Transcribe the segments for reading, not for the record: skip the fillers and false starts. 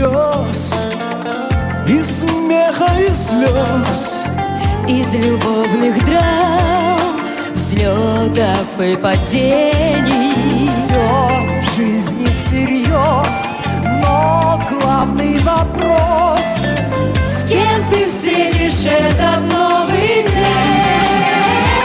грез, из смеха и слез, из любовных драм, взлетов и падений. Все в жизни всерьез, но главный вопрос: с кем ты встретишь этот новый день?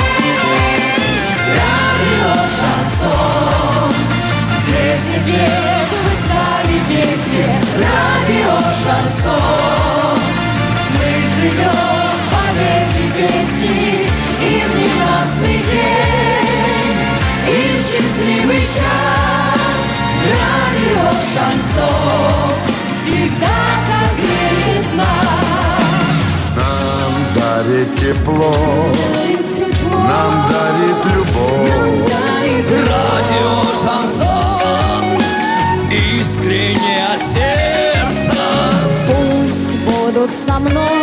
Радио Шансон, где секрет мы сами вместе. Радио Шансон, мы живем под эти песни. И в ненастный день, и в счастливый час радио Шансон всегда согреет нас. нам дарит тепло, нам дарит любовь. Радио Шансон, искренне от сердца. пусть будут со мной